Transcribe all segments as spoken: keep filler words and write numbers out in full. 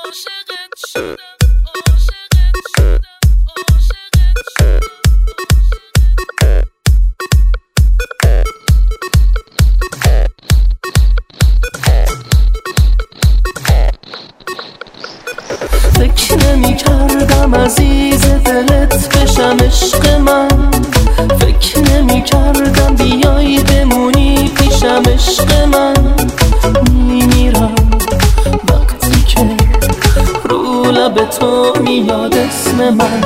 فکر نمی کردم عزیز دلت بشم عشق من، فکر نمی کردم بیایی بمونی پیشم عشق من. میمیرم وقتی که رو لب تو میاد اسم من.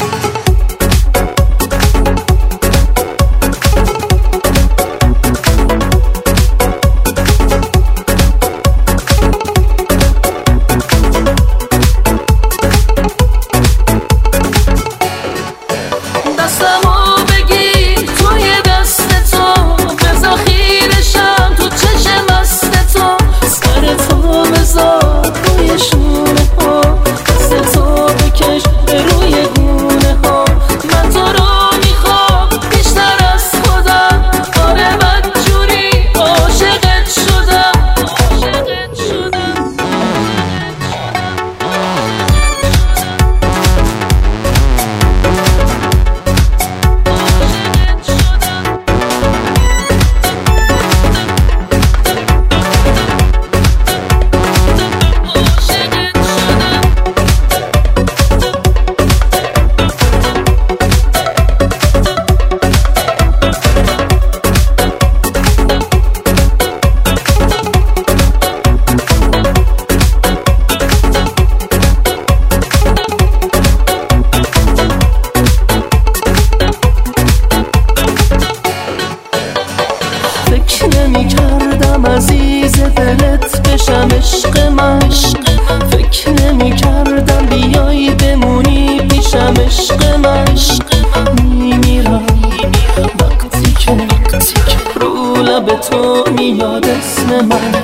نمی کردم عزیز دلت بشم عشق من، فکر نمی کردم بیایی بمونی پیشم عشق من. میمیرم وقتی که رو لب تو میاد اسم من.